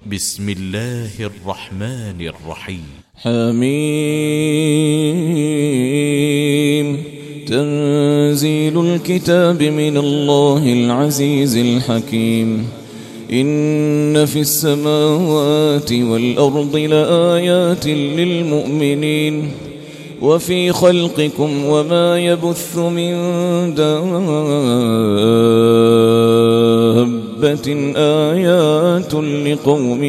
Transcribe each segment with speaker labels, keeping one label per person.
Speaker 1: بسم الله الرحمن الرحيم.
Speaker 2: حميم. تنزيل الكتاب من الله العزيز الحكيم. إن في السماوات والأرض لآيات للمؤمنين وفي خلقكم وما يبث من دابة آيات لقوم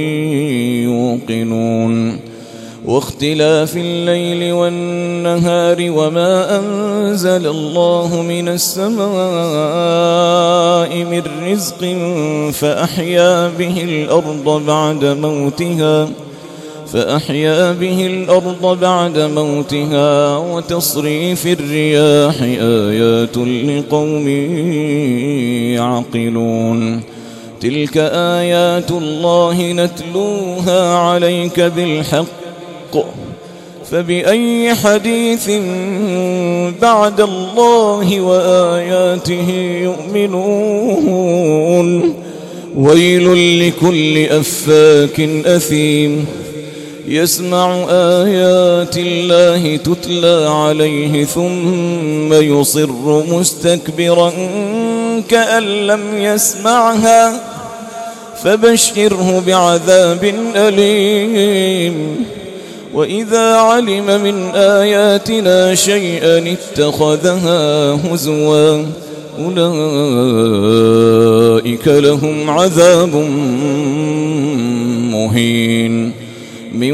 Speaker 2: يوقنون. واختلاف الليل والنهار وما أنزل الله من السماء من رزق فأحيا به الأرض بعد موتها وتصريف الرياح آيات لقوم يعقلون. تلك آيات الله نتلوها عليك بالحق فبأي حديث بعد الله وآياته يؤمنون. ويل لكل أفاك أثيم يسمع آيات الله تتلى عليه ثم يصر مستكبرا كأن لم يسمعها فبشره بعذاب أليم. وإذا علم من آياتنا شيئا اتخذها هزوا أولئك لهم عذاب مهين. من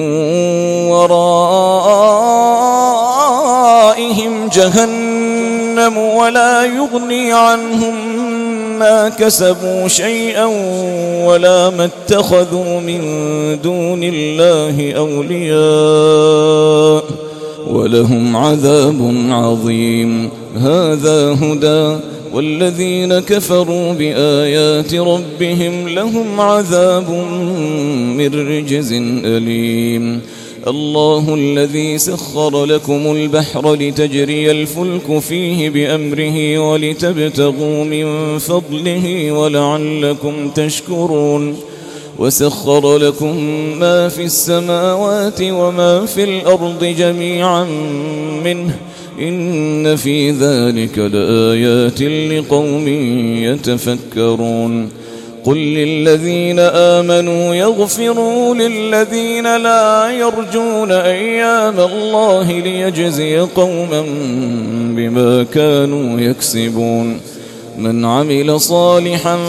Speaker 2: ورائهم جهنم ولا يغني عنهم ما كسبوا شيئا ولا ما اتخذوا من دون الله أولياء ولهم عذاب عظيم. هذا هدى والذين كفروا بآيات ربهم لهم عذاب من رجز أليم. الله الذي سخر لكم البحر لتجري الفلك فيه بأمره ولتبتغوا من فضله ولعلكم تشكرون. وسخر لكم ما في السماوات وما في الأرض جميعا منه إن في ذلك لآيات لقوم يتفكرون. قل للذين آمنوا يغفروا للذين لا يرجون أيام الله ليجزي قوما بما كانوا يكسبون. من عمل صالحا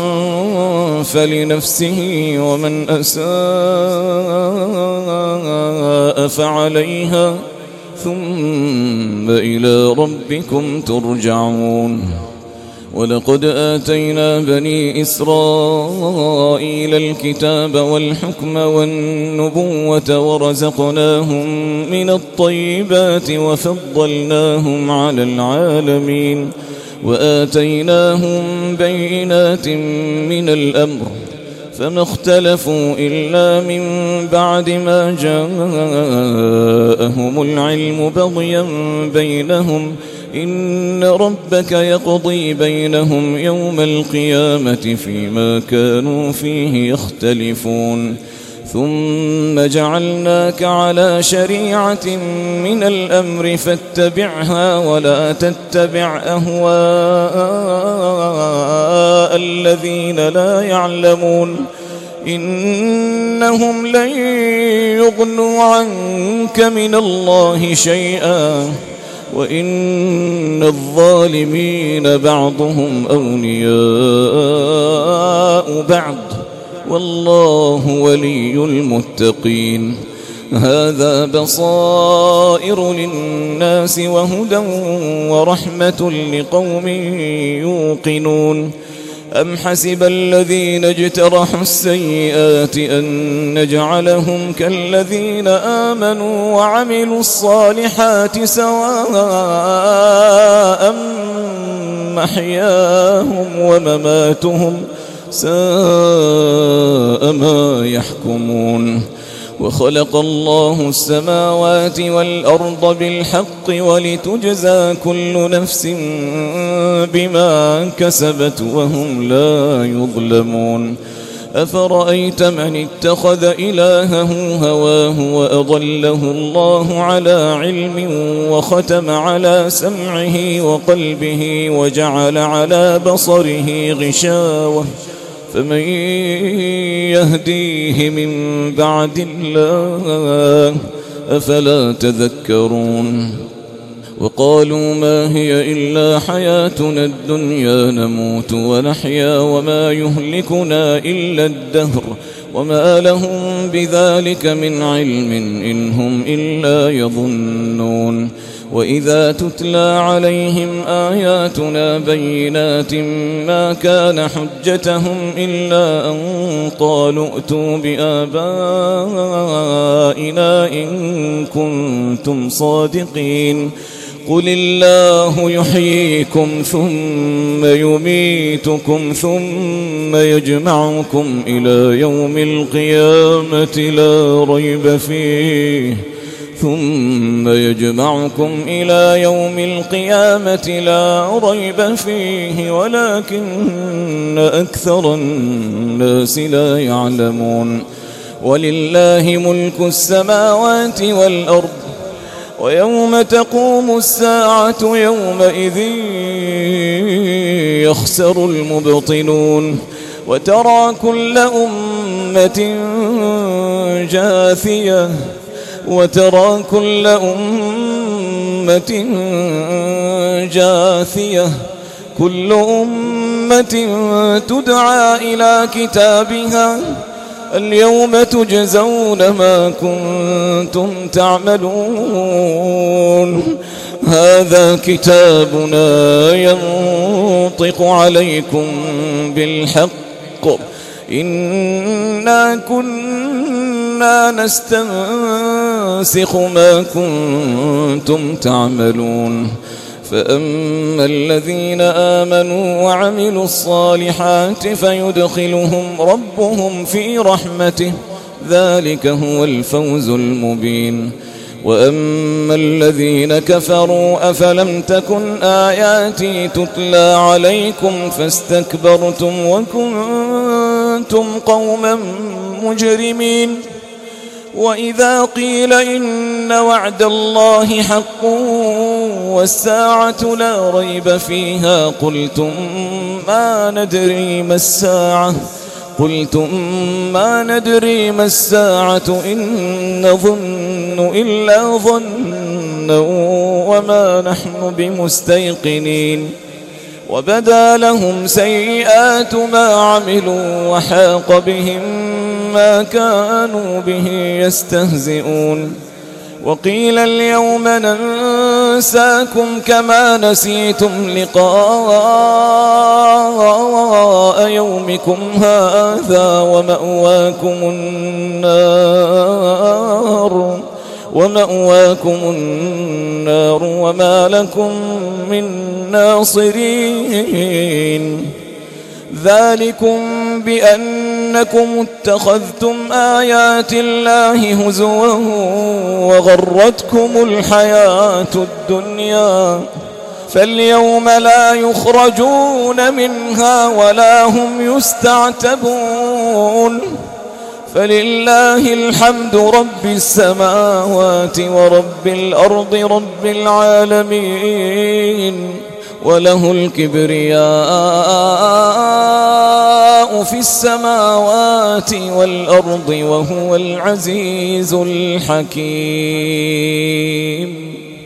Speaker 2: فلنفسه ومن أساء فعليها ثم إلى ربكم ترجعون. ولقد آتينا بني إسرائيل الكتاب والحكم والنبوة ورزقناهم من الطيبات وفضلناهم على العالمين وآتيناهم بينات من الأمر فما اختلفوا إلا من بعد ما جاءهم العلم بغيا بينهم إن ربك يقضي بينهم يوم القيامة فيما كانوا فيه يختلفون. ثم جعلناك على شريعة من الأمر فاتبعها ولا تتبع أهواء الذين لا يعلمون إنهم لن يغنوا عنك من الله شيئا وإن الظالمين بعضهم أولياء بعض والله ولي المتقين. هذا بصائر للناس وهدى ورحمة لقوم يوقنون. أم حسب الذين اجترحوا السيئات أن نجعلهم كالذين آمنوا وعملوا الصالحات سواء محياهم ومماتهم ساء ما يحكمون. وخلق الله السماوات والأرض بالحق ولتجزى كل نفس بما كسبت وهم لا يظلمون. أفرأيت من اتخذ إلهه هواه وأضله الله على علم وختم على سمعه وقلبه وجعل على بصره غشاوة فمن يهديه من بعد الله أفلا تذكرون وقالوا ما هي إلا حياتنا الدنيا نموت ونحيا وما يهلكنا إلا الدهر وما لهم بذلك من علم إن هم إلا يظنون وإذا تتلى عليهم آياتنا بينات ما كان حجتهم إلا أن قالوا ائتوا بآبائنا إن كنتم صادقين قل الله يحييكم ثم يميتكم ثم يجمعكم إلى يوم القيامة لا ريب فيه ولكن أكثر الناس لا يعلمون ولله ملك السماوات والأرض ويوم تقوم الساعة يومئذ يخسر المبطلون وترى كل أمة جاثية كل أمة تدعى إلى كتابها اليوم تجزون ما كنتم تعملون هذا كتابنا ينطق عليكم بالحق إنا كنا نستنسخ ما كنتم تعملون فأما الذين آمنوا وعملوا الصالحات فيدخلهم ربهم في رحمته ذلك هو الفوز المبين وأما الذين كفروا أفلم تكن آياتي تتلى عليكم فاستكبرتم وكنتم قوما مجرمين وإذا قيل إن وعد الله حق والساعة لا ريب فيها قلتم ما ندري ما الساعة إن نظن إلا ظنا وما نحن بمستيقنين وبدا لهم سيئات ما عملوا وحاق بهم ما كانوا به يستهزئون وقيل اليوم ننساكم كما نسيتم لقاء يومكم هذا ومأواكم النار وما لكم من ناصرين ذلكم بأنكم اتخذتم آيات الله هزوا وغرتكم الحياة الدنيا فاليوم لا يخرجون منها ولا هم يستعتبون فلله الحمد رب السماوات ورب الأرض رب العالمين وله الكبرياء في السماوات والأرض وهو العزيز الحكيم.